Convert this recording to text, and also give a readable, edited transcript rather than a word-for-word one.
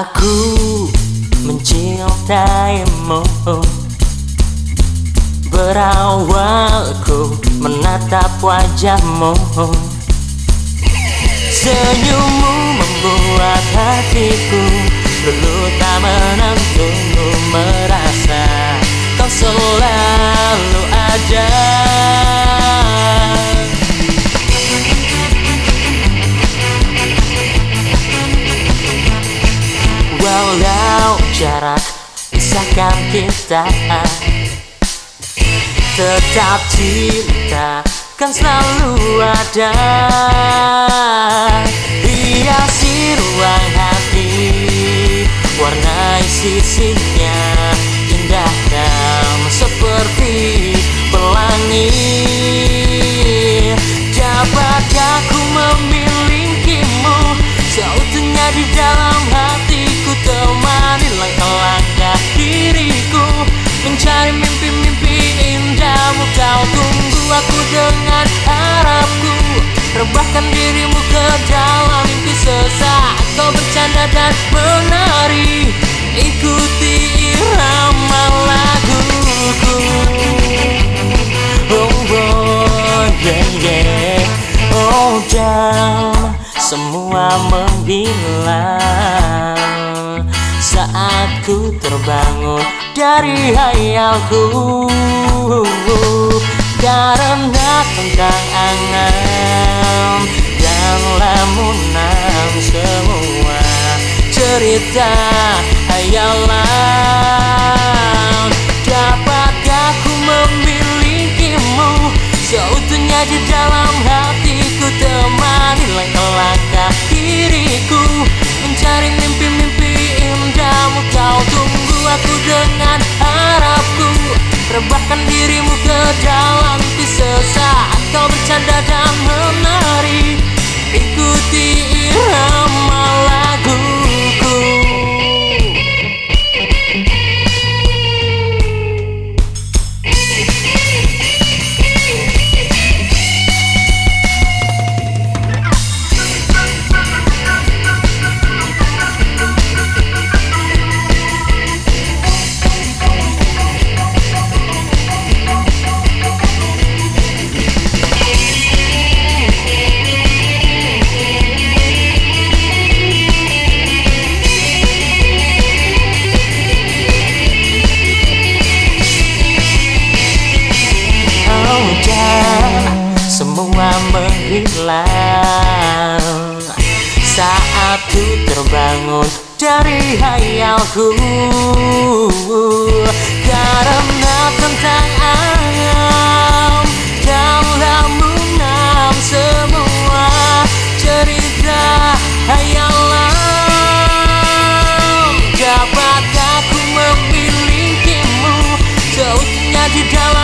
Aku mencintaimu, berawal ku menatap wajahmu. Senyummu membuat hatiku dulu tak menentu, merasa kau selalu ada. Walau jarak pisahkan kita, tetap cinta kan selalu ada. Hiasi ruang hati, warnai sisinya, indahkan seperti pelangi. Dapatkah ku memilikimu seutuhnya di dalam hatiku, temani langkah-langkah diriku mencari mimpi-mimpi indahmu. Kau tunggu aku dengan harapku, rebahkan dirimu ke dalam mimpi sesaat. Kau bercanda dan menari, ikuti irama laguku. Oh, oh, yeah, yeah. Oh, dan semua menghilang saat ku terbangun dari hayalku, karena tentang angan dan lamunan semua cerita hayalan. Dapatkah ku memilikimu seutuhnya di dalam hatiku, temani langkah-langkah diriku mencari mimpi-mimpi indahmu. Kau tunggu aku dengan harapku, rebahkan dirimu ke dalam mimpi sesaat. Kau bercanda dan menari, ikuti irama laguku. Semua menghilang saat ku terbangun dari hayalku, karena tentang angan dan lamunan semua cerita hayalan. Dapatkah ku memilikimu seutuhnya di dalam